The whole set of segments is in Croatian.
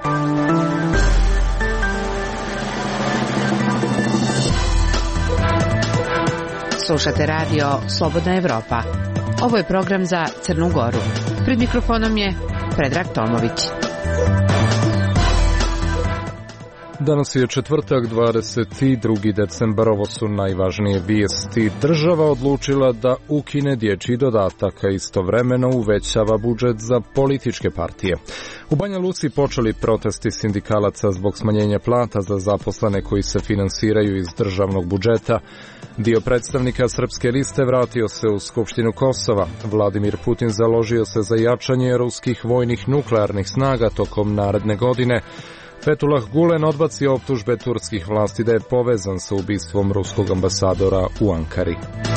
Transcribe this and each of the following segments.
Slušate radio Slobodna Evropa. Ovo je program za Crnu Goru. Pred mikrofonom je Predrag Tomović. Danas je četvrtak, 22. decembar, ovo su najvažnije vijesti. Država odlučila da ukine dječji dodatak, a istovremeno uvećava budžet za političke partije. U Banja Luci počeli protesti sindikalaca zbog smanjenja plata za zaposlene koji se finansiraju iz državnog budžeta. Dio predstavnika Srpske liste vratio se u Skupštinu Kosova. Vladimir Putin založio se za jačanje ruskih vojnih nuklearnih snaga tokom naredne godine. Fethullah Gulen odbacio optužbe turskih vlasti da je povezan sa ubistvom ruskog ambasadora u Ankari.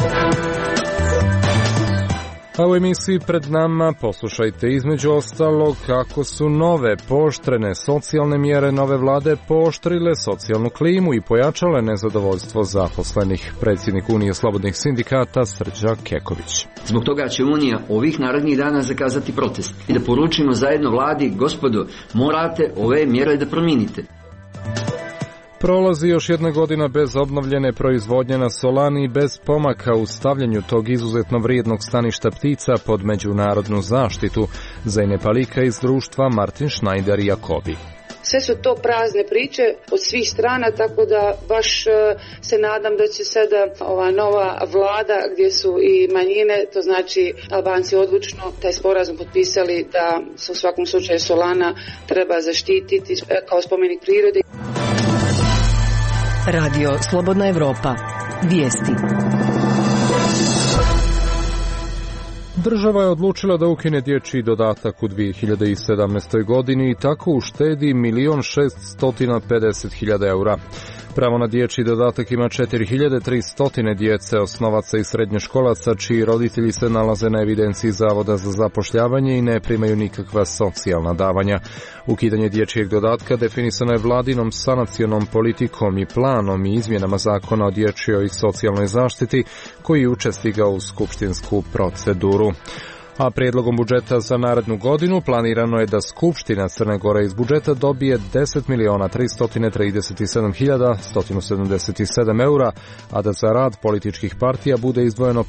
A u emisiji pred nama poslušajte između ostalog kako su nove pooštrene socijalne mjere nove vlade pooštrile socijalnu klimu i pojačale nezadovoljstvo zaposlenih. Predsjednik Unije slobodnih sindikata Srđan Keković. Zbog toga će Unija ovih narednih dana zakazati protest i da poručimo zajedno vladi, gospodo, morate ove mjere da promijenite. Prolazi još jedna godina bez obnovljene proizvodnje na Solani i bez pomaka u stavljanju tog izuzetno vrijednog staništa ptica pod međunarodnu zaštitu. Zajne Palika iz društva Martin Schneider i Jakobi. Sve su to prazne priče od svih strana, tako da baš se nadam da će sada ova nova vlada gdje su i manjine, to znači Albanci odlučno taj sporazum potpisali da se u svakom slučaju Solana treba zaštititi kao spomenik prirode. Radio Slobodna Evropa. Vijesti. Država je odlučila da ukine dječji dodatak u 2017. godini i tako uštedi 1.650.000 eura. Pravo na dječji dodatak ima 4.300 djece, osnovaca i srednjoškolaca, čiji roditelji se nalaze na evidenciji Zavoda za zapošljavanje i ne primaju nikakva socijalna davanja. Ukidanje dječjeg dodatka definisano je vladinom sanacionom politikom i planom i izmjenama zakona o dječjoj i socijalnoj zaštiti, koji jučer stigao u skupštinsku proceduru. A prijedlogom budžeta za narednu godinu planirano je da Skupština Crne Gore iz budžeta dobije 10.337.177 eura, a da za rad političkih partija bude izdvojeno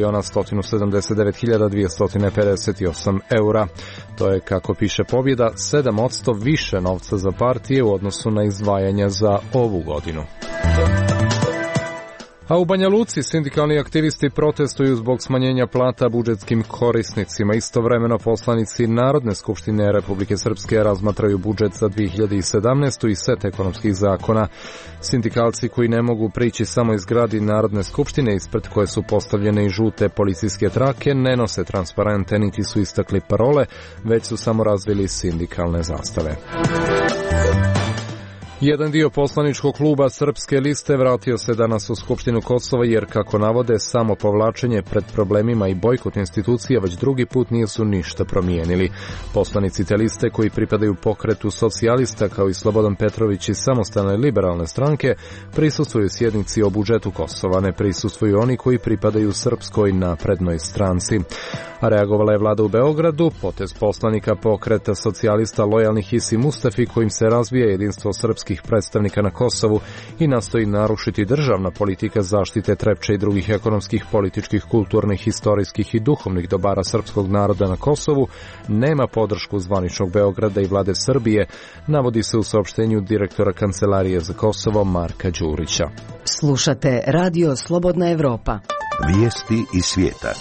5.179.258 eura. To je, kako piše Pobjeda, 7% više novca za partije u odnosu na izdvajanja za ovu godinu. A u Banja Luci sindikalni aktivisti protestuju zbog smanjenja plata budžetskim korisnicima. Istovremeno poslanici Narodne skupštine Republike Srpske razmatraju budžet za 2017. i set ekonomskih zakona. Sindikalci koji ne mogu prići samo iz zgradi Narodne skupštine, ispred koje su postavljene i žute policijske trake, ne nose transparente niti su istakli parole, već su samo razvili sindikalne zastave. Jedan dio poslaničkog kluba Srpske liste vratio se danas u Skupštinu Kosova jer, kako navode, samo povlačenje pred problemima i bojkot institucija već drugi put nisu ništa promijenili. Poslanici te liste, koji pripadaju pokretu socijalista kao i Slobodan Petrović iz Samostalne liberalne stranke, prisustvuju sjednici o budžetu Kosova. Ne prisustvuju oni koji pripadaju Srpskoj naprednoj stranci. A reagovala je vlada u Beogradu, potez poslanika pokreta socijalista lojalnih Isi Mustafi, kojim se razvija jedinstvo srpskih predstavnika na Kosovu i nastoji narušiti državna politika zaštite Trepče i drugih ekonomskih, političkih, kulturnih, historijskih i duhovnih dobara srpskog naroda na Kosovu, nema podršku zvaničnog Beograda i vlade Srbije, navodi se u saopštenju direktora Kancelarije za Kosovo Marka Đurića. Slušate Radio Slobodna Evropa. Vijesti iz svijeta.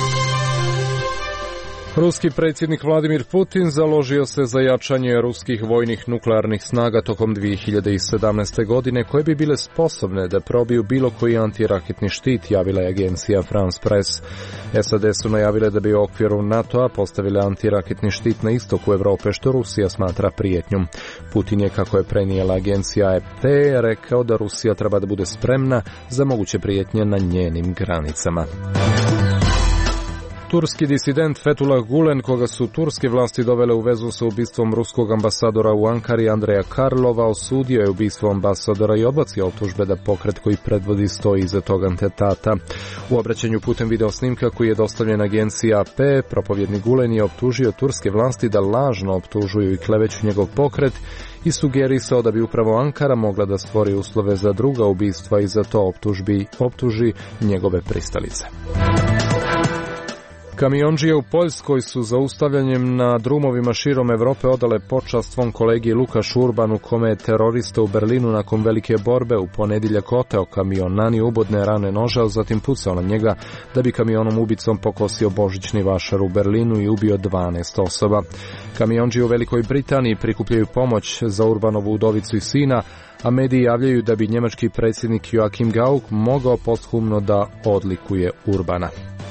Ruski predsjednik Vladimir Putin založio se za jačanje ruskih vojnih nuklearnih snaga tokom 2017. godine, koje bi bile sposobne da probiju bilo koji antiraketni štit, javila je agencija France Press. SAD su najavile da bi u okviru NATO-a postavile antiraketni štit na istoku Evrope, što Rusija smatra prijetnjom. Putin je, kako je prenijela agencija AFP, rekao da Rusija treba da bude spremna za moguće prijetnje na njenim granicama. Turski disident Fethullah Gulen, koga su turske vlasti dovele u vezu sa ubistvom ruskog ambasadora u Ankari Andreja Karlova, osudio je ubistvo ambasadora i odbacio optužbe da pokret koji predvodi stoji iza tog atentata. U obraćanju putem video snimka koji je dostavljen agenciji AP, propovjednik Gulen je optužio turske vlasti da lažno optužuju i kleveću njegov pokret i sugerisao da bi upravo Ankara mogla da stvori uslove za druga ubistva i za to optuži njegove pristalice. Kamiondžije u Poljskoj su zaustavljanjem na drumovima širom Evrope odale počast svom kolegi Lukaš Urbanu, kome je terorista u Berlinu nakon velike borbe u ponedjeljak oteo kamion, nanio ubodne rane noža, zatim pucao na njega da bi kamionom ubicom pokosio božićni vašar u Berlinu i ubio 12 osoba. Kamiondžije u Velikoj Britaniji prikupljaju pomoć za Urbanovu udovicu i sina, a mediji javljaju da bi njemački predsjednik Joachim Gauck mogao posthumno da odlikuje Urbana.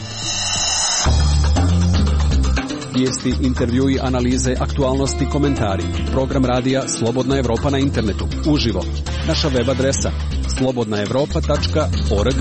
Vijesti, intervjui, analize, aktualnosti, komentari. Program radija Slobodna Evropa na internetu. Uživo. Naša web adresa slobodnaevropa.org.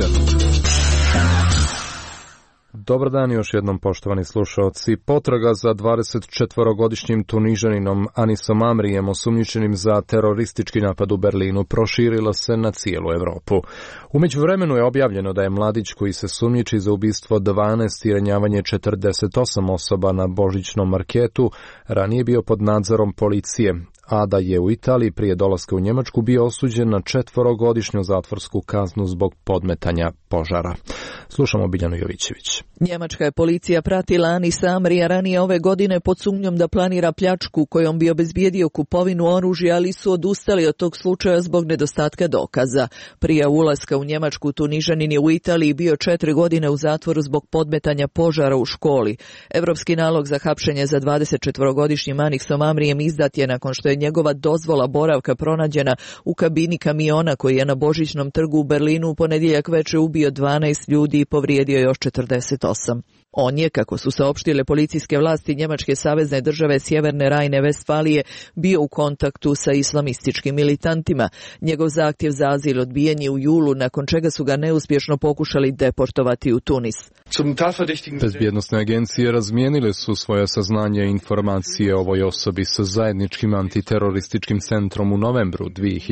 Dobar dan još jednom, poštovani slušalci. Potraga za 24-godišnjim Tunižaninom Anisom Amrijem, osumnjičenim za teroristički napad u Berlinu, proširila se na cijelu Europu. U međuvremenu je objavljeno da je mladić koji se sumnjiči za ubistvo 12 i ranjavanje 48 osoba na božićnom marketu ranije bio pod nadzorom policije, a da je u Italiji prije dolaska u Njemačku bio osuđen na 4-godišnju zatvorsku kaznu zbog podmetanja požara. Slušamo Biljanu Jovićević. Njemačka je policija pratila Anisa Amrija ranije ove godine pod sumnjom da planira pljačku kojom bi obezbijedio kupovinu oružja, ali su odustali od tog slučaja zbog nedostatka dokaza. Prije ulaska u Njemačku Tunižanin je u Italiji bio 4 godine u zatvoru zbog podmetanja požara u školi. Evropski nalog za hapšenje za 24-godišnjim Anisom Amrijem izdat je nakon što je njegova dozvola boravka pronađena u kabini kamiona koji je na Božićnom trgu u Berlinu u ponedjeljak večer ubio 12 ljudi i povrijedio još 48. On je, kako su saopštile policijske vlasti Njemačke savezne države Sjeverne Rajne-Vestfalije, bio u kontaktu sa islamističkim militantima. Njegov zahtjev za azil odbijen je u julu, nakon čega su ga neuspješno pokušali deportovati u Tunis. Bezbjednosne agencije razmijenile su svoje saznanje i informacije o ovoj osobi sa zajedničkim antiterorističkim centrom u novembru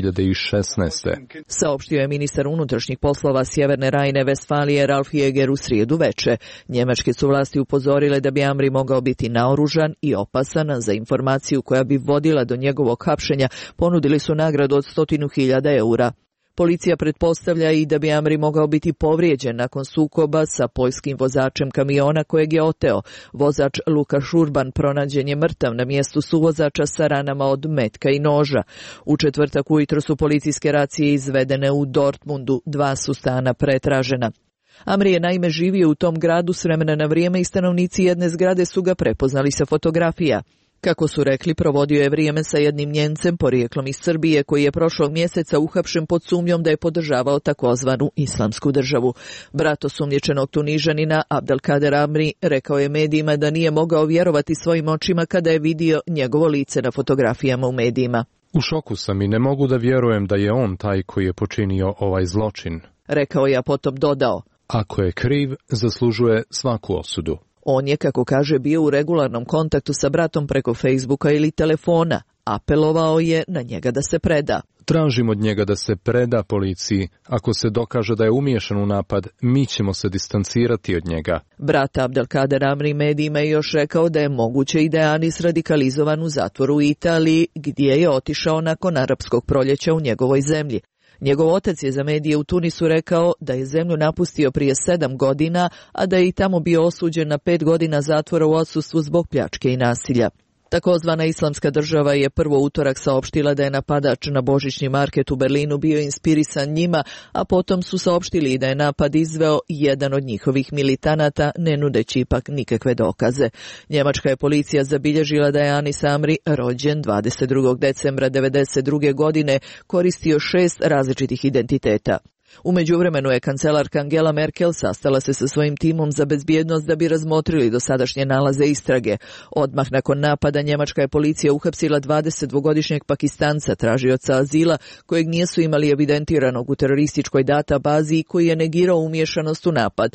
2016. Saopštio je ministar unutrašnjih poslova Sjeverne Rajne-Vestfalije Ralf Jäger u srijedu veče. Njemačke su vlasti upozorile da bi Amri mogao biti naoružan i opasan. Za informaciju koja bi vodila do njegovog hapšenja ponudili su nagradu od 100.000 eura. Policija pretpostavlja i da bi Amri mogao biti povrijeđen nakon sukoba sa poljskim vozačem kamiona kojeg je oteo. Vozač Lukaš Urban pronađen je mrtav na mjestu suvozača sa ranama od metka i noža. U četvrtak ujutro su policijske racije izvedene u Dortmundu, 2 su stana pretražena. Amri je naime živio u tom gradu s vremena na vrijeme i stanovnici jedne zgrade su ga prepoznali sa fotografija. Kako su rekli, provodio je vrijeme sa jednim Nijemcem porijeklom iz Srbije koji je prošlog mjeseca uhapšen pod sumnjom da je podržavao takozvanu islamsku državu. Brat osumnjičenog Tunižanina Abdelkader Amri rekao je medijima da nije mogao vjerovati svojim očima kada je vidio njegovo lice na fotografijama u medijima. U šoku sam i ne mogu da vjerujem da je on taj koji je počinio ovaj zločin, rekao je, a potom dodao: ako je kriv, zaslužuje svaku osudu. On je, kako kaže, bio u regularnom kontaktu sa bratom preko Facebooka ili telefona. Apelovao je na njega da se preda. Tražim od njega da se preda policiji. Ako se dokaže da je umiješan u napad, mi ćemo se distancirati od njega. Brat Abdelkader Amri medijima je još rekao da je moguće i da je Anis radikalizovan u zatvoru u Italiji, gdje je otišao nakon arapskog proljeća u njegovoj zemlji. Njegov otac je za medije u Tunisu rekao da je zemlju napustio prije 7 godina, a da je i tamo bio osuđen na 5 godina zatvora u odsustvu zbog pljačke i nasilja. Takozvana islamska država je prvo utorak saopštila da je napadač na božićni market u Berlinu bio inspirisan njima, a potom su saopštili da je napad izveo jedan od njihovih militanata, ne nudeći ipak nikakve dokaze. Njemačka je policija zabilježila da je Anis Amri, rođen 22. decembra 1992. godine, koristio 6 različitih identiteta. U međuvremenu je kancelarka Angela Merkel sastala se sa svojim timom za bezbjednost da bi razmotrili dosadašnje nalaze istrage. Odmah nakon napada njemačka je policija uhapsila 22-godišnjeg Pakistanca, tražioca azila, kojeg nisu imali evidentiranog u terorističkoj databazi i koji je negirao umiješanost u napad.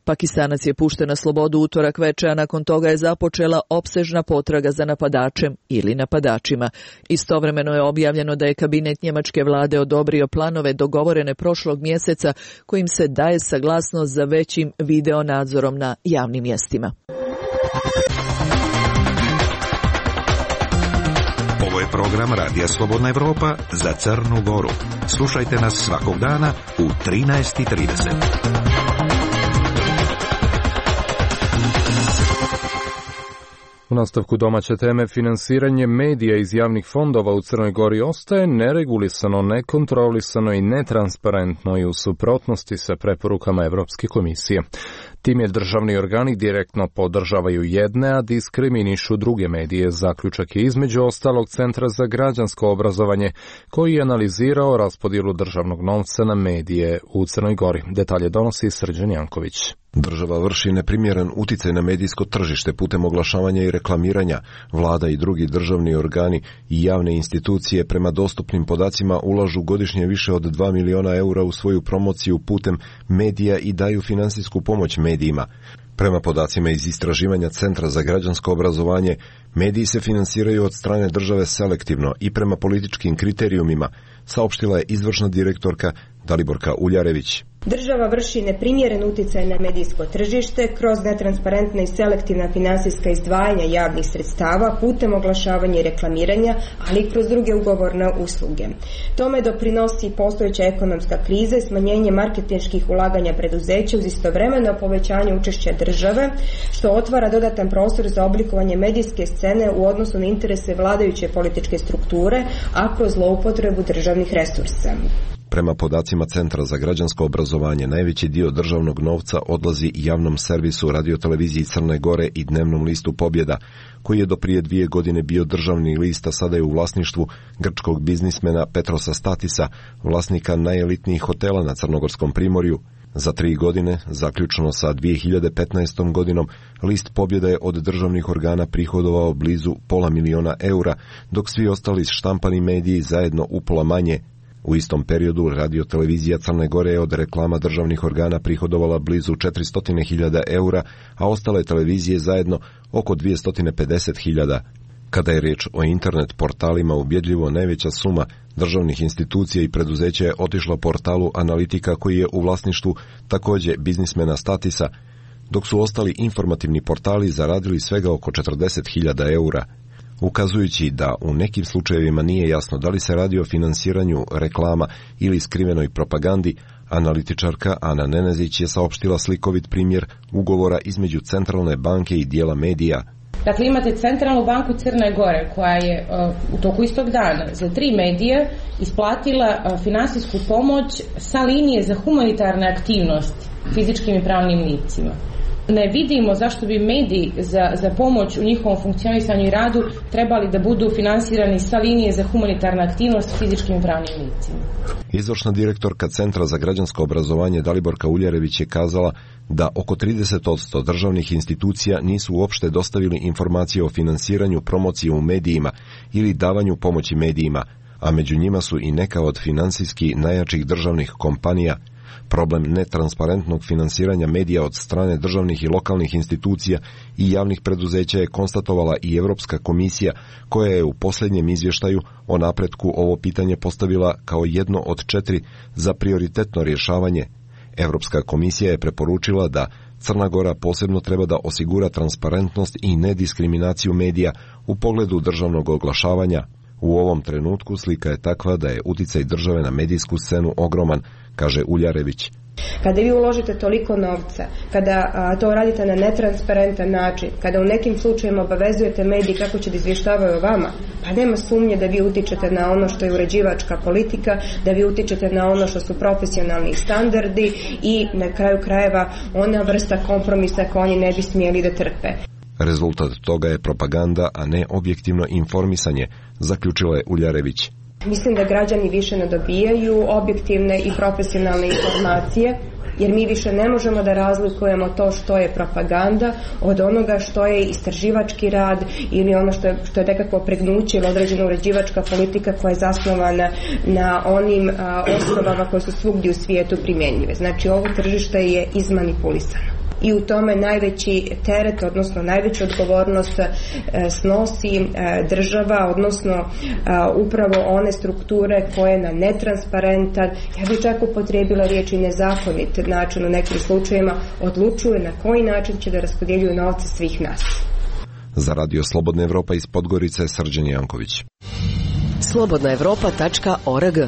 Pakistanac je pušten na slobodu utorak veče, a nakon toga je započela opsežna potraga za napadačem ili napadačima. Istovremeno je objavljeno da je kabinet njemačke vlade odobrio planove dogovorene prošlog mjeseca kojim se daje saglasnost za većim video nadzorom na javnim mjestima. Ovo je program Radija Slobodna Evropa za Crnu Goru. Slušajte nas svakog dana u 13:30. U nastavku domaće teme, finansiranje medija iz javnih fondova u Crnoj Gori ostaje neregulisano, nekontrolisano i netransparentno i u suprotnosti sa preporukama Evropske komisije. Tim je državni organi direktno podržavaju jedne, a diskriminišu druge medije. Zaključak je između ostalog Centra za građansko obrazovanje, koji je analizirao raspodjelu državnog novca na medije u Crnoj Gori. Detalje donosi Srđan Janković. Država vrši neprimjeren uticaj na medijsko tržište putem oglašavanja i reklamiranja. Vlada i drugi državni organi i javne institucije prema dostupnim podacima ulažu godišnje više od 2 miliona eura u svoju promociju putem medija i daju finansijsku pomoć medijima. Prema podacima iz istraživanja Centra za građansko obrazovanje, mediji se finansiraju od strane države selektivno i prema političkim kriterijumima, saopštila je izvršna direktorka Daliborka Uljarević. Država vrši neprimjeren uticaj na medijsko tržište kroz netransparentna i selektivna finansijska izdvajanja javnih sredstava putem oglašavanja i reklamiranja, ali i kroz druge ugovorne usluge. Tome doprinosi postojeća ekonomska kriza i smanjenje marketinških ulaganja preduzeća uz istovremeno povećanje učešća države, što otvara dodatan prostor za oblikovanje medijske scene u odnosu na interese vladajuće političke strukture, a kroz zloupotrebu državnih resursa. Prema podacima Centra za građansko obrazovanje, najveći dio državnog novca odlazi javnom servisu radioteleviziji Crne Gore i dnevnom listu Pobjeda, koji je do prije 2 godine bio državni list, a sada je u vlasništvu grčkog biznismena Petrosa Statisa, vlasnika najelitnijih hotela na Crnogorskom primorju. Za 3 godine, zaključno sa 2015. godinom, list Pobjeda je od državnih organa prihodovao blizu $500 000, dok svi ostali štampani mediji zajedno upola manje. U istom periodu radiotelevizija Crne Gore je od reklama državnih organa prihodovala blizu 400.000 eura, a ostale televizije zajedno oko 250.000. Kada je riječ o internet portalima, ubjedljivo najveća suma državnih institucija i preduzeća je otišla portalu Analitika, koji je u vlasništvu također biznismena Statisa, dok su ostali informativni portali zaradili svega oko 40.000 eura. Ukazujući da u nekim slučajevima nije jasno da li se radi o finansiranju reklama ili skrivenoj propagandi, analitičarka Ana Nenezić je saopštila slikovit primjer ugovora između Centralne banke i dijela medija. Dakle, imate Centralnu banku Crne Gore koja je u toku istog dana za 3 medija isplatila finansijsku pomoć sa linije za humanitarne aktivnosti fizičkim i pravnim licima. Ne vidimo zašto bi mediji za pomoć u njihovom funkcionisanju i radu trebali da budu finansirani sa linije za humanitarnu aktivnost fizičkim i pravnim licima. Izvršna direktorka Centra za građansko obrazovanje Daliborka Uljarević je kazala da oko 30% državnih institucija nisu uopšte dostavili informacije o finansiranju promocije u medijima ili davanju pomoći medijima, a među njima su i neka od finansijski najjačih državnih kompanija. Problem netransparentnog finansiranja medija od strane državnih i lokalnih institucija i javnih preduzeća je konstatovala i Europska komisija, koja je u posljednjem izvještaju o napretku ovo pitanje postavila kao jedno od 4 za prioritetno rješavanje. Europska komisija je preporučila da Crna Gora posebno treba da osigura transparentnost i nediskriminaciju medija u pogledu državnog oglašavanja. U ovom trenutku slika je takva da je uticaj države na medijsku scenu ogroman, kaže Uljarević. Kada vi uložite toliko novca, kada to radite na netransparentan način, kada u nekim slučajima obavezujete mediji kako će da izvještavaju o vama, pa nema sumnje da vi utičete na ono što je uređivačka politika, da vi utičete na ono što su profesionalni standardi i na kraju krajeva ona vrsta kompromisa koju oni ne bi smjeli da trpe. Rezultat toga je propaganda, a ne objektivno informisanje, zaključila je Uljarević. Mislim da građani više ne dobijaju objektivne i profesionalne informacije, jer mi više ne možemo da razlikujemo to što je propaganda od onoga što je istraživački rad ili ono što je nekako pregnuće ili određena uređivačka politika koja je zasnovana na onim osnovama koje su svugdje u svijetu primjenjive. Znači, ovo tržište je izmanipulisano. I u tome najveći teret, odnosno najveću odgovornost snosi država, odnosno upravo one strukture koje na netransparentan, ja bih čak upotrijebila riječ i nezakonit način u nekim slučajevima odlučuju na koji način će da raspodjeljuju novce svih nas. Za Radio Slobodna Evropa iz Podgorice, Srđan Janković. slobodnaevropa.org.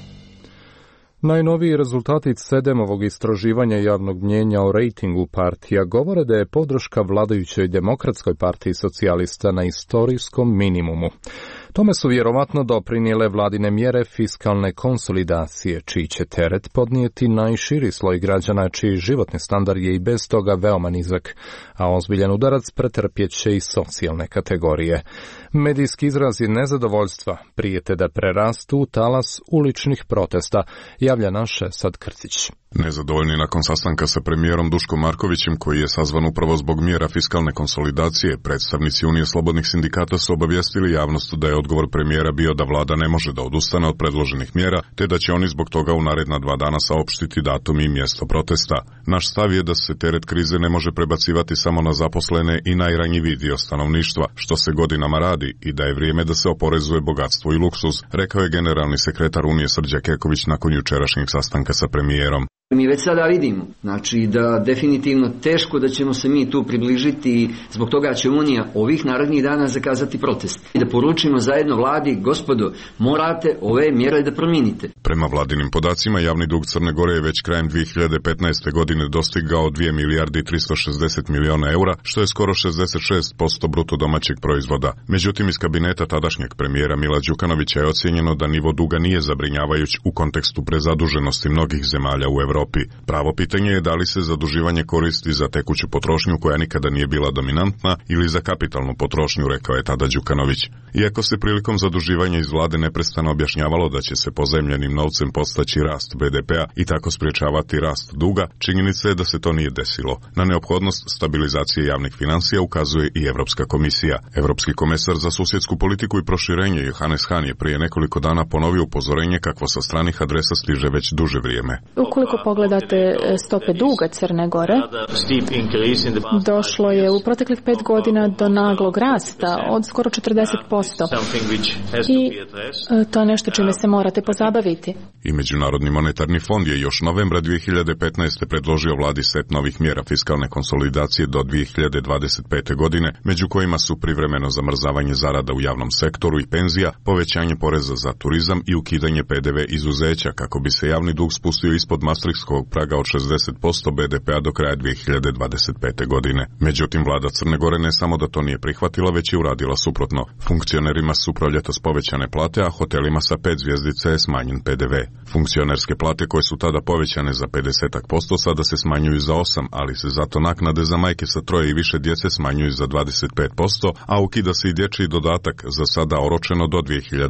Najnoviji rezultati CEDEM-ovog istraživanja javnog mnjenja o rejtingu partija govore da je podrška vladajućoj Demokratskoj partiji socijalista na istorijskom minimumu. Tome su vjerovatno doprinijele vladine mjere fiskalne konsolidacije, čiji će teret podnijeti najširi sloj građana, čiji životni standard je i bez toga veoma nizak, a ozbiljan udarac pretrpjet će i socijalne kategorije. Medijski izrazi nezadovoljstva prijete da prerastu u talas uličnih protesta, javlja naš Sad Krcić. Nezadovoljni nakon sastanka sa premijerom Duškom Markovićem, koji je sazvan upravo zbog mjera fiskalne konsolidacije, predstavnici Unije slobodnih sindikata su obavijestili javnost da je odgovor premijera bio da vlada ne može da odustane od predloženih mjera, te da će oni zbog toga u naredna 2 dana saopštiti datum i mjesto protesta. Naš stav je da se teret krize ne može prebacivati samo na zaposlene i najranjiviji dio stanovništva, što se godinama radi, i da je vrijeme da se oporezuje bogatstvo i luksuz, rekao je generalni sekretar Unije Srđa Keković nakon jučerašnjeg sastanka sa premijerom. Mi već sada vidimo, znači da definitivno teško da ćemo se mi tu približiti i zbog toga će Unija ovih narednih dana zakazati protest. I da poručimo zajedno vladi, gospodo, morate ove mjere da promijenite. Prema vladinim podacima, javni dug Crne Gore je već krajem 2015. godine dostigao 2 milijarde i 360 miliona eura, što je skoro 66% bruto domaćeg proizvoda. Međutim, iz kabineta tadašnjeg premijera Mila Đukanovića je ocijenjeno da nivo duga nije zabrinjavajuć u kontekstu prezaduženosti mnogih zemalja u Evropi. Pravo pitanje je da li se zaduživanje koristi za tekuću potrošnju koja nikada nije bila dominantna ili za kapitalnu potrošnju, rekao je tada Đukanović. Iako se prilikom zaduživanja iz vlade neprestano objašnjavalo da će se pozajmljenim novcem postaći rast BDP-a i tako spriječavati rast duga, činjenica je da se to nije desilo. Na neophodnost stabilizacije javnih financija ukazuje i Evropska komisija. Evropski komesar za susjedsku politiku i proširenje Johannes Hahn je prije nekoliko dana ponovio upozorenje kakvo sa stranih adresa stiže već duže vrijeme. Ukoliko pogledate stope duga Crne Gore, došlo je u proteklih 5 godina do naglog rasta od skoro 40%. I to je nešto čime se morate pozabaviti. I Međunarodni monetarni fond je još novembra 2015. predložio vladi set novih mjera fiskalne konsolidacije do 2025. godine, među kojima su privremeno zamrzavanje zarada u javnom sektoru i penzija, povećanje poreza za turizam i ukidanje PDV izuzeća kako bi se javni dug spustio ispod Maastrichtskog praga od 60% BDP-a do kraja 2025. godine. Međutim, vlada Crne Gore ne samo da to nije prihvatila, već je uradila suprotno. Funkcionerima su proljetos povećane plate, a hotelima sa 5 zvjezdica je smanjen PDV. Funkcionerske plate koje su tada povećane za 50% sada se smanjuju za 8%, ali se zato naknade za majke sa 3 i više djece smanjuju za 25%, a ukida se i dječji dodatak, za sada oročeno do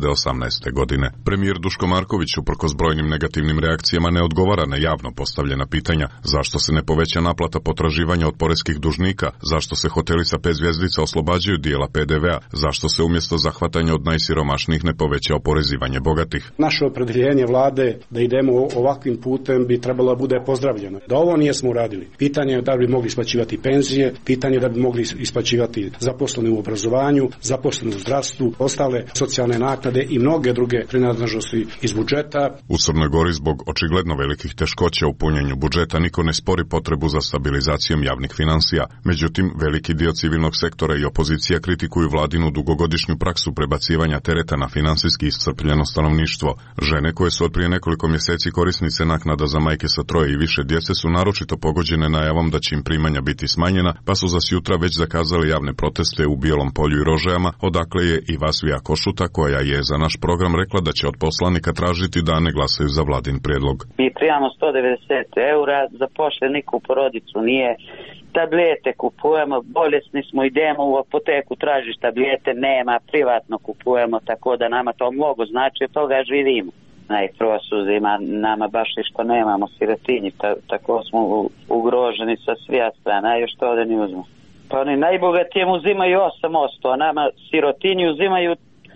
2018. godine. Premijer Duško Marković uprkos brojnim negativnim reakcijama ne odgovara na javno postavljena pitanja zašto se ne poveća naplata potraživanja od poreskih dužnika, zašto se hoteli sa 5 zvjezdica oslobađaju dijela PDV-a, zašto se umjesto zahvatanja od najsiromašnijih ne poveća oporezivanje bogatih. Naše opredjeljenje vlade da idemo ovakvim putem bi trebalo bude pozdravljeno. Da ovo nijesmo uradili. Pitanje je da bi mogli isplaćivati penzije, pitanje je da bi mogli isplaćivati zaposlene u obrazovanju, zaposlene u zdravstvu, ostale socijalne naknade i mnoge druge prinadležnosti iz budžeta. U Crnoj Gori zbog očigledno velikih teškoća u punjenju budžeta niko ne spori potrebu za stabilizacijom javnih financija. Međutim, veliki dio civilnog sektora i opozicija kritikuju vladinu dugogodišnju praksu prebacivanja tereta na finansijski iscrpljeno stanovništvo. Žene koje su od prije nekoliko mjeseci korisnice naknada za majke sa 3 i više djece su naročito pogođene najavom da će im primanja biti smanjena, pa su za sjutra već zakazali javne proteste u Bijelom Polju i Rožajama, odakle je i Vasvija Košuta, koja je za naš program rekla da će od poslanika tražiti da ne glasaju za vladin prijedlog. Mi primamo 190 eura, zapošle niku porodicu nije, tablete kupujemo, bolesni smo, idemo u apoteku, tražiš tablete, nema, privatno kupujemo, tako da nama to mnogo znači, od toga živimo. Najprvo su zima, nama baš što nemamo, sirotinji, tako smo ugroženi sa svija strana, a još to ovdje ne uzmu. Pa oni najbogatijem uzimaju 8%, a nama sirotinji uzimaju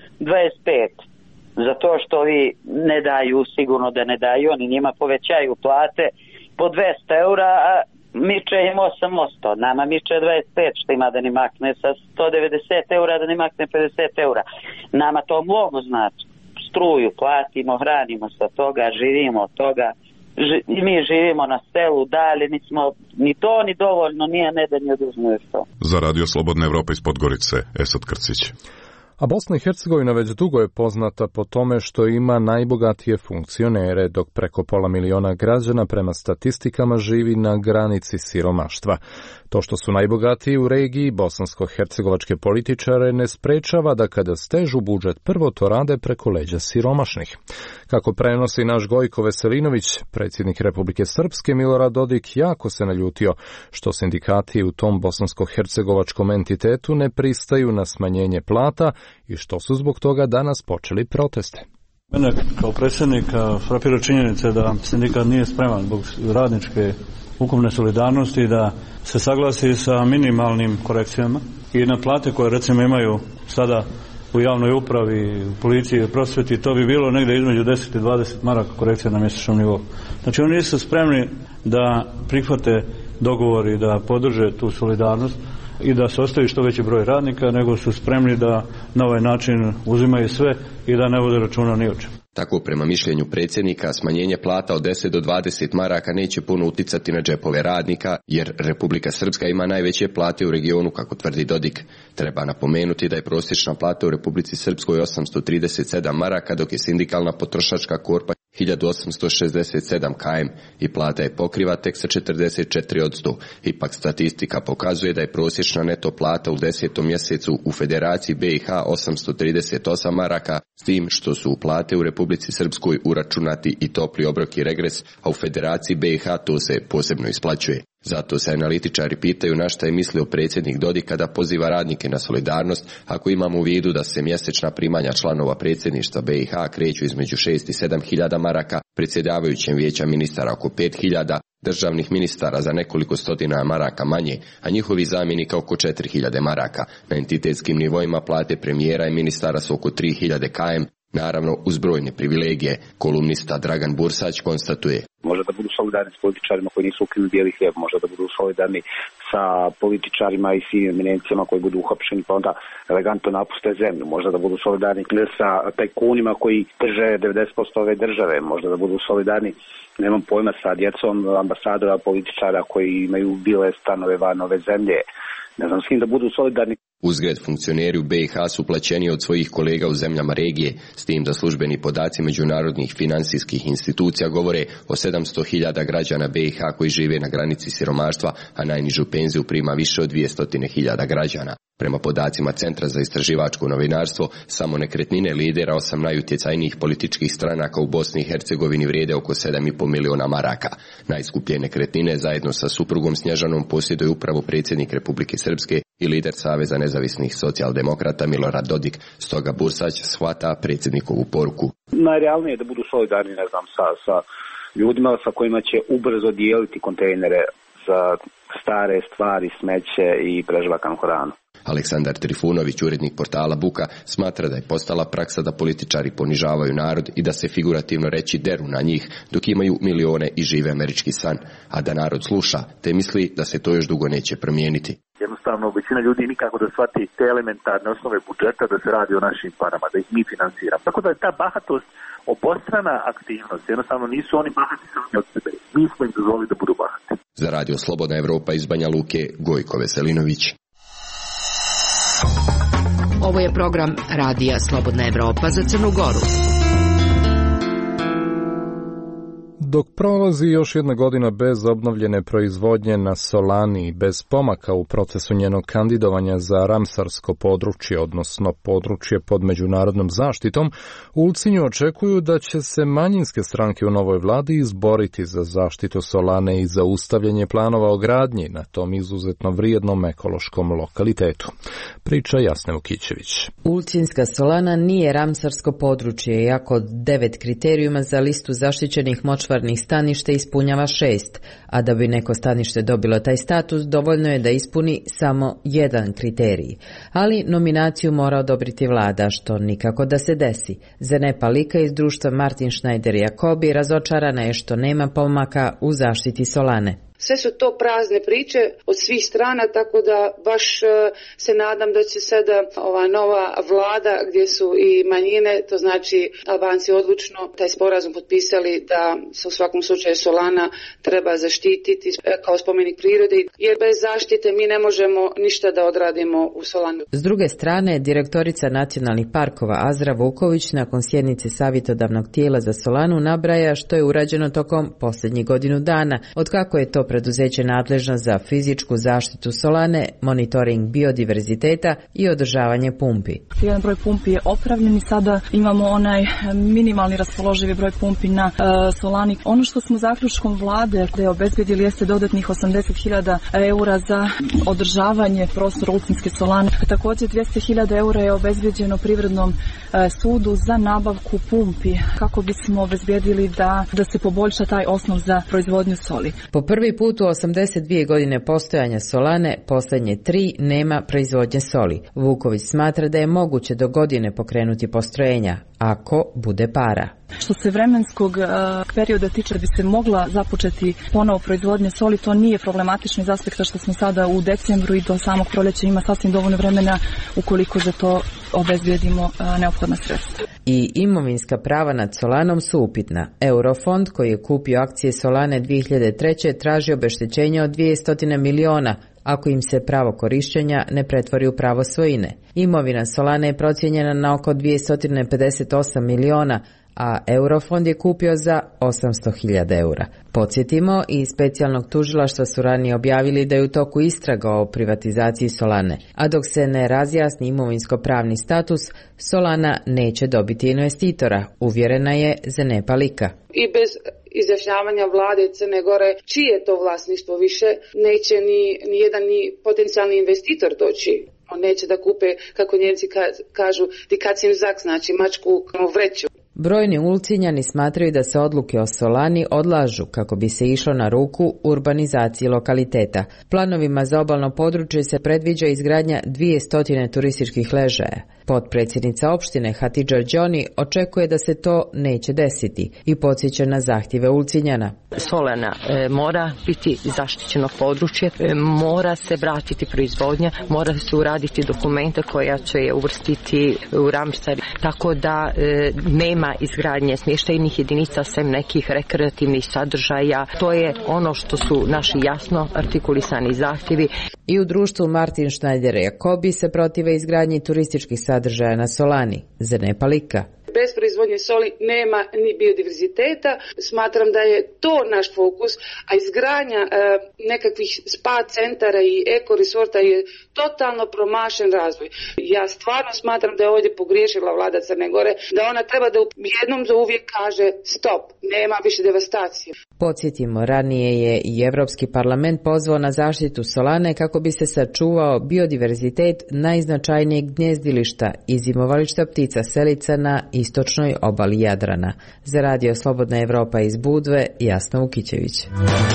25%. Zato što vi ne daju, sigurno da ne daju, oni njima povećaju plate po 200 eura, a miče im 8%, nama miče 25 što ima da ni makne sa 190 eura da ni makne 50 eura. Nama to mnogo znači. Struju platimo, hranimo sa toga, živimo od toga. I mi živimo na selu dalje, nismo ni to ni dovoljno, nije ne da ni oduzmu što. Za Radio Slobodna Evropa iz Podgorice, Esad Krcić. A Bosna i Hercegovina već dugo je poznata po tome što ima najbogatije funkcionere, dok preko 500.000 građana prema statistikama živi na granici siromaštva. To što su najbogatiji u regiji, bosansko-hercegovačke političare ne sprečava da kada stežu budžet prvo to rade preko leđa siromašnih. Kako prenosi naš Gojko Veselinović, predsjednik Republike Srpske Milorad Dodik jako se naljutio što sindikati u tom bosansko-hercegovačkom entitetu ne pristaju na smanjenje plata i što su zbog toga danas počeli proteste. Mene kao predsjednika frapira činjenica da sindikat nije spreman zbog radničke ukupne solidarnosti da se saglasi sa minimalnim korekcijama i na plate koje recimo imaju sada u javnoj upravi, u policiji i prosvjeti, to bi bilo negdje između 10 i 20 maraka korekcija na mjesečnom nivou. Znači oni nisu spremni da prihvate dogovor i da podrže tu solidarnost i da se ostavi što veći broj radnika, nego su spremni da na ovaj način uzimaju sve i da ne vode računa ni o čemu. Tako prema mišljenju predsjednika, smanjenje plata od 10 do 20 maraka neće puno uticati na džepove radnika, jer Republika Srpska ima najveće plate u regionu, kako tvrdi Dodik. Treba napomenuti da je prosječna plata u Republici Srpskoj 837 maraka, dok je sindikalna potrošačka korpa 1867 km i plata je pokriva tek sa 44%. Ipak statistika pokazuje da je prosječna neto plata u 10. mjesecu u Federaciji BiH 838 maraka, s tim što su u plate u Republici Srpskoj uračunati i topli obrok i regres, a u Federaciji BiH to se posebno isplaćuje. Zato se analitičari pitaju na šta je mislio predsjednik Dodik kada poziva radnike na solidarnost, ako imamo u vidu da se mjesečna primanja članova predsjedništva BiH kreću između 6 i 7 hiljada maraka, predsjedavajućem vijeća ministara oko 5 hiljada, državnih ministara za nekoliko stotina maraka manje, a njihovi zamjenika oko 4.000 maraka. Na entitetskim nivoima plate premijera i ministara su oko 3.000 km, naravno uz brojne privilegije. Kolumnista Dragan Bursać konstatuje: Može da budu solidarni s političarima koji nisu ukinuli bijeli hljeb, može da budu solidarni sa političarima i svim eminencijama koji budu uhapšeni pa onda elegantno napuste zemlju, možda da budu solidarni sa tajkunima koji drže 90% ove države, možda da budu solidarni, nemam pojma, sa djecom ambasadora, političara koji imaju bile stanove van ove zemlje. Ne znam, s kim da budu solidarni. Uzgled, funkcioneri u BiH su plaćeni od svojih kolega u zemljama regije, s tim da službeni podaci međunarodnih financijskih institucija govore o 700.000 građana BiH koji žive na granici siromaštva, a najnižu penziju prima više od 200.000 građana. Prema podacima Centra za istraživačko novinarstvo, samo nekretnine lidera 8 najutjecajnijih političkih stranaka u Bosni i Hercegovini vrijede oko 7,5 miliona maraka. Najskuplje nekretnine zajedno sa suprugom Snježanom posjeduje upravo predsjednik Republike Srpske i lider Saveza nezavisnih socijaldemokrata Milorad Dodik. Stoga Bursać shvata predsjednikovu poruku. Najrealnije je da budu solidarni, ne znam, sa ljudima sa kojima će ubrzo dijeliti kontejnere za stare stvari, smeće i prežvakanu hranu. Aleksandar Trifunović, urednik portala Buka, smatra da je postala praksa da političari ponižavaju narod i da se figurativno reći deru na njih dok imaju milione i žive američki san, a da narod sluša te misli da se to još dugo neće promijeniti. Jednostavno, većina ljudi nikako da shvati te elementarne osnove budžeta da se radi o našim parama, da ih mi financiramo. Tako da je ta bahatost obostrana aktivnost. Jednostavno nisu oni bahati sami od sebe. Mi smo im dozvolili da budu bahati. Za Radio Slobodna Evropa iz Banja Luke, Gojko Veselinović. Ovo je program Radija Slobodna Evropa za Crnu Goru. Dok prolazi još jedna godina bez obnovljene proizvodnje na Solani i bez pomaka u procesu njenog kandidovanja za Ramsarsko područje, odnosno područje pod međunarodnom zaštitom, u Ulcinju očekuju da će se manjinske stranke u novoj vladi izboriti za zaštitu Solane i zaustavljanje planova o gradnji na tom izuzetno vrijednom ekološkom lokalitetu. Priča Jasne Vukićević. Ulcinska Solana nije Ramsarsko područje, iako 9 kriterijuma za listu zaštićenih močvarnih stanište ispunjava 6, a da bi neko stanište dobilo taj status, dovoljno je da ispuni samo jedan kriterij. Ali nominaciju mora odobriti vlada, što nikako da se desi. Zenepa Lika iz društva Martin Schneider Jakobi razočarana je što nema pomaka u zaštiti Solane. Sve su to prazne priče od svih strana, tako da baš se nadam da će sada ova nova vlada gdje su i manjine, to znači Albanci odlučno taj sporazum potpisali da se u svakom slučaju Solana treba zaštititi kao spomenik prirode, jer bez zaštite mi ne možemo ništa da odradimo u Solanu. S druge strane, direktorica nacionalnih parkova Azra Vuković nakon sjednice savjetodavnog tijela za Solanu nabraja što je urađeno tokom posljednjih godinu dana, otkako je to preduzeće nadležno za fizičku zaštitu Solane, monitoring biodiverziteta i održavanje pumpi. Jedan broj pumpi je opravljen i sada imamo onaj minimalni raspoloživi broj pumpi na Solani. Ono što smo zaključkom vlade da je obezbedili jeste dodatnih 80.000 eura za održavanje prostora Ulcinske Solane. Također 200.000 eura je obezbeđeno Privrednom sudu za nabavku pumpi kako bismo obezbedili da se poboljša taj osnov za proizvodnju soli. Po prvi put u 82 godine postojanja Solane, posljednje 3 nema proizvodnje soli. Vuković smatra da je moguće do godine pokrenuti postrojenja, ako bude para. Što se vremenskog perioda tiče da bi se mogla započeti ponovo proizvodnja soli, to nije problematično iz aspekta što smo sada u decembru i do samog proljeća ima sasvim dovoljno vremena ukoliko za to obezbijedimo neophodna sredstva. I imovinska prava nad Solanom su upitna. Eurofond, koji je kupio akcije Solane 2003. traži obeštećenje od 200 miliona ako im se pravo korištenja ne pretvori u pravo svojine. Imovina Solane je procijenjena na oko 258 miliona, a Eurofond je kupio za 800.000 eura. Podsjetimo, i specijalnog tužilaštva su ranije objavili da je u toku istraga o privatizaciji Solane, a dok se ne razjasni imovinsko-pravni status, Solana neće dobiti investitora, uvjerena je Zenepa Lika. I bez izjašnjavanja vlade Crne Gore čije je to vlasništvo više, neće ni jedan ni potencijalni investitor doći. On neće da kupe, kako Njemci kažu, die Katz im Sack, znači mačku u vreću. Brojni Ulcinjani smatraju da se odluke o Solani odlažu kako bi se išlo na ruku urbanizaciji lokaliteta. Planovima za obalno područje se predviđa izgradnja 200 turističkih ležaja. Potpredsjednica opštine Hatidža Đoni očekuje da se to neće desiti i podsjeća na zahtjeve Ulcinjana. Solana mora biti zaštićeno područje, mora se vratiti proizvodnja, mora se uraditi dokumenta koja će je uvrstiti u Ramsar, tako da nema izgradnje smještajnih jedinica sem nekih rekreativnih sadržaja. To je ono što su naši jasno artikulisani zahtjevi. I u društvu Martin Schneider Jakobi se protive izgradnji turističkih sadržaja na Solani. Zenepa Lika. Bez proizvodnje soli nema ni biodiverziteta. Smatram da je to naš fokus, a izgradnja nekakvih spa centara i ekoresorta je totalno promašen razvoj. Ja stvarno smatram da je ovdje pogriješila vlada Crne Gore, da ona treba da jednom za uvijek kaže stop, nema više devastacije. Podsjetimo, ranije je i Europski parlament pozvao na zaštitu Solane kako bi se sačuvao biodiverzitet najznačajnijeg gnjezdilišta i zimovališta ptica selica na istočnoj obali Jadrana. Za Radio Slobodna Evropa iz Budve, Jasna Ukićević.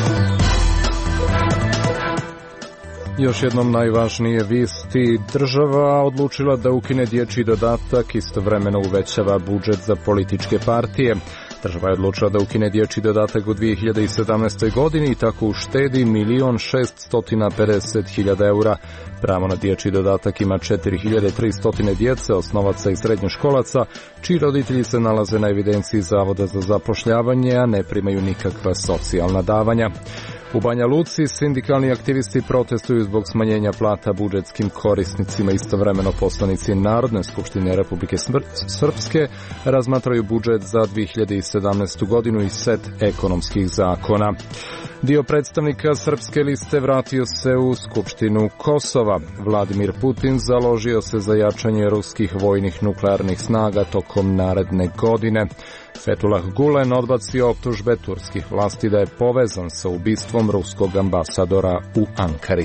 Još jednom najvažnije vijesti. Država odlučila da ukine dječji dodatak, istovremeno uvećava budžet za političke partije. Država je odlučila da ukine dječji dodatak u 2017. godini i tako uštedi 1.650.000 eura. Pravo na dječji dodatak ima 4.300 djece, osnovaca i srednjoškolaca, čiji roditelji se nalaze na evidenciji Zavoda za zapošljavanje, a ne primaju nikakva socijalna davanja. U Banja Luci sindikalni aktivisti protestuju zbog smanjenja plata budžetskim korisnicima. Istovremeno poslanici Narodne skupštine Republike Srpske razmatraju budžet za 2017. godinu i set ekonomskih zakona. Dio predstavnika Srpske liste vratio se u Skupštinu Kosova. Vladimir Putin založio se za jačanje ruskih vojnih nuklearnih snaga tokom naredne godine. Fethullah Gulen odbacio optužbe turskih vlasti da je povezan sa ubistvom ruskog ambasadora u Ankari.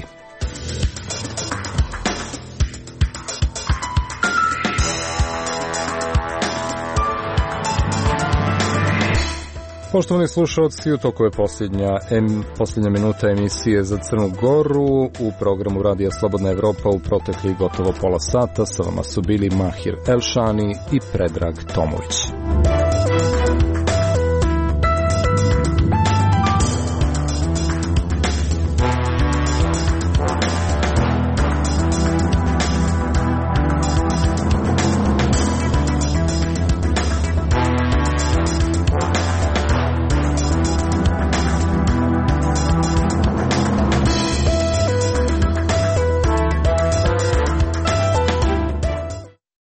Poštovani slušalci, u toku je posljednja minuta emisije za Crnu Goru u programu Radija Slobodna Evropa u proteklih gotovo pola sata. Sa vama su bili Mahir Elšani i Predrag Tomović.